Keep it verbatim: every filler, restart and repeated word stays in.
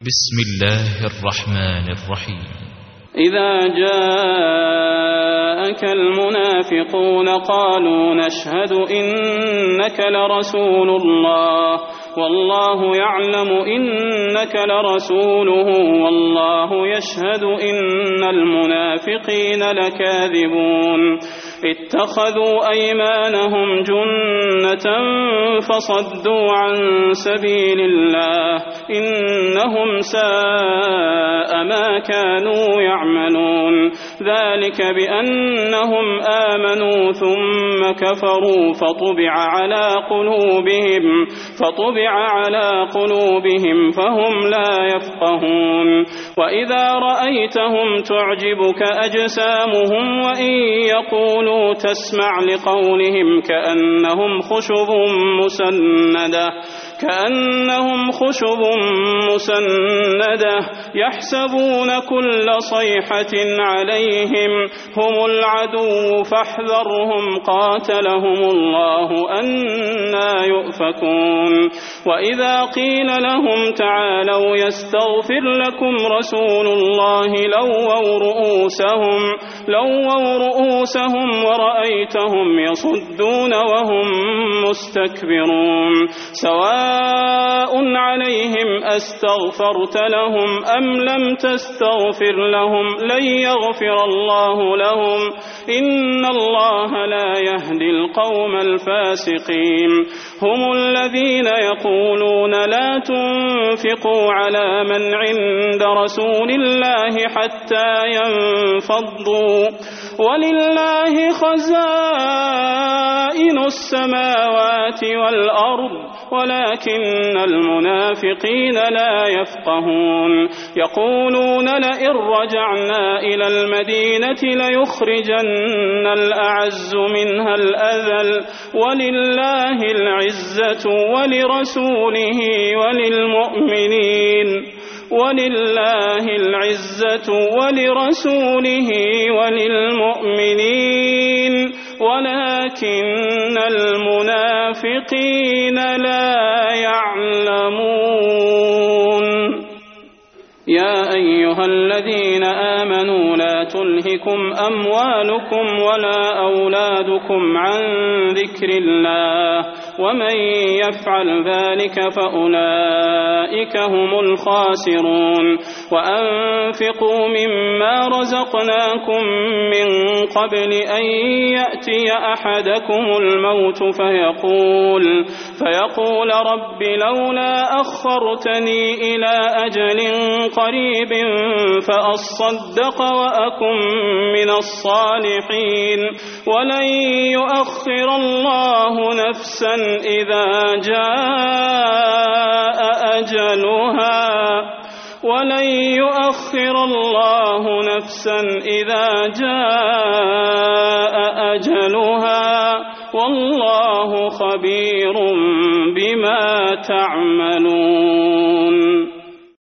بسم الله الرحمن الرحيم. إذا جاءك المنافقون قالوا نشهد إنك لرسول الله والله يعلم إنك لرسوله والله يشهد إن المنافقين لكاذبون اتخذوا أيمانهم جنة فصدوا عن سبيل الله إنهم ساء ما كانوا يعملون ذلك بأنهم آمنوا ثم كفروا فطبع على قلوبهم فطبع على قلوبهم فهم لا يفقهون وإذا رأيتهم تعجبك أجسامهم وإن يقولوا تسمع لقولهم كأنهم خشب مسندة كأنهم خشب مسندة يحسبون كل صيحة عليهم هم العدو فاحذرهم قاتلهم الله أنى يؤفكون وإذا قيل لهم تعالوا يستغفر لكم رسول الله لووا رؤوسهم لووا رؤوسهم ورأيتهم يصدون وهم مستكبرون سواء عليهم أستغفرت لهم أم لم تستغفر لهم لن يغفر الله لهم إن الله لا يهدي القوم الفاسقين هم الذين يقولون لا تنفقوا على من عند رسول الله حتى ينفضوا ولله خزائن السماوات والأرض ولكن المنافقين لا يفقهون يقولون لئن رجعنا إلى المدينة ليخرجن الأعز منها الأذل ولله العزة ولرسوله وللمؤمنين ولله العزة ولرسوله وللمؤمنين ولكن المنافقين لا يعلمون يا أيها الذين آمنوا لا تلهكم أموالكم ولا أولادكم عن ذكر الله ومن يفعل ذلك فأولئك هم الخاسرون وأنفقوا مما رزقناكم من قبل أن يأتي أحدكم الموت فيقول فيقول رب لولا أخرتني إلى أجل قريب فأصدق وأكن من الصالحين ولن يؤخر الله نفسا إذا جاء أجلها ولن يؤخر الله نفسا إذا جاء أجلها والله خبير بما تعملون.